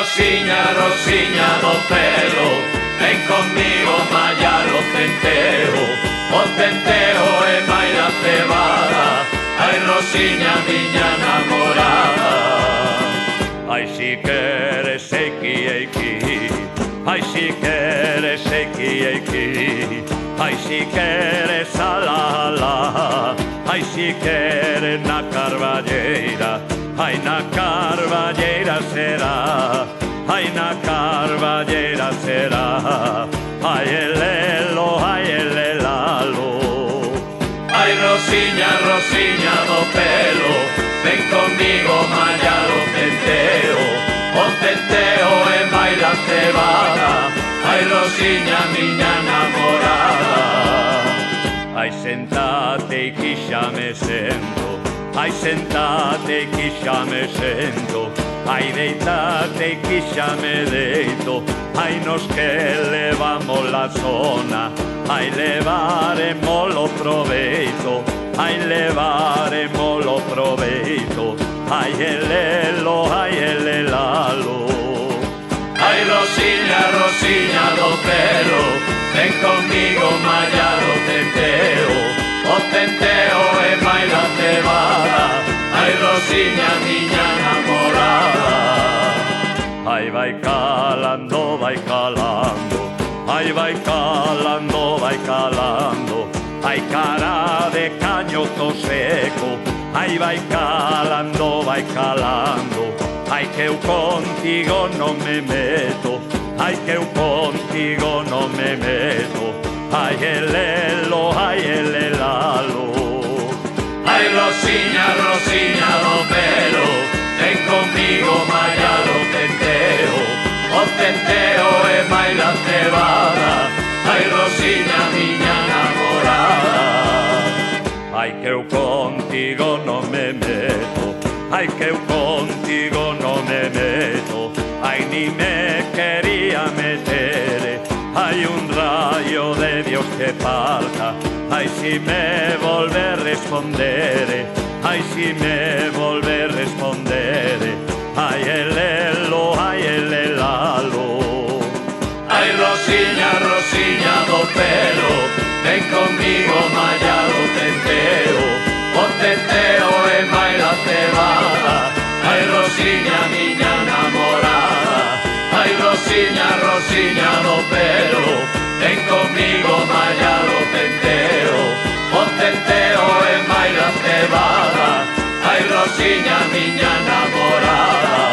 Rosiña, Rosiña do pelo, ven conmigo malla o tenteo e maila cebada. Ai, Rosiña, miña namorada. Ai, si queres eiki, eiki, ai, si queres eiki, eiki, ai, si queres ala, ala, ai, si queres na carballeira, ai, na carballeira será, ai, na carballeira será, ai, elelo, ai, elelalo. Ai, Rosiña, Rosiña do pelo, ven conmigo malla o tenteo e baila cebada. Ai, Rosiña, miña namorada. Ai, sentate e que xa me sento, ai, sentate e que xa me sento, ai, deitate e que xa me deito, ai, nos que levamos la zona, ai, levaremoslo proveito, ai, levaremoslo proveito, ai, elelo, ai, elelalo. Ai, Rosiña, Rosiña do pelo, ven conmigo malla o tenteo e baila cebada. Ai, Rosiña, miña namorada. Ai, vai calando, vai calando, ai, vai calando, vai calando, ai, cara de cañoto seco, ai, vai calando, vai calando, ai, que eu contigo non me meto, ai, que eu contigo non me meto, ai, elelo, ai, elelalo. Ai, Rosiña, Rosiña do pelo, ven conmigo malla o tenteo e baila cebada. Ai, Rosiña, miña namorada. Ai, que eu contigo non me meto, ai, que eu contigo non me meto, ai, ni me quería meter, ai, un rayo de Dios que parta, ai, si me volve a responder, ai, si me volve a responder, ai, elelo, ai, elelalo. Ai, Rosiña, Rosiña do pelo, ven conmigo malla o tenteo e baila cebada. Ai, Rosiña, miña namorada. Ai, Rosiña, Rosiña do pelo, ven conmigo malla o tenteo e baila cebada. Ai, Rosiña, miña namorada.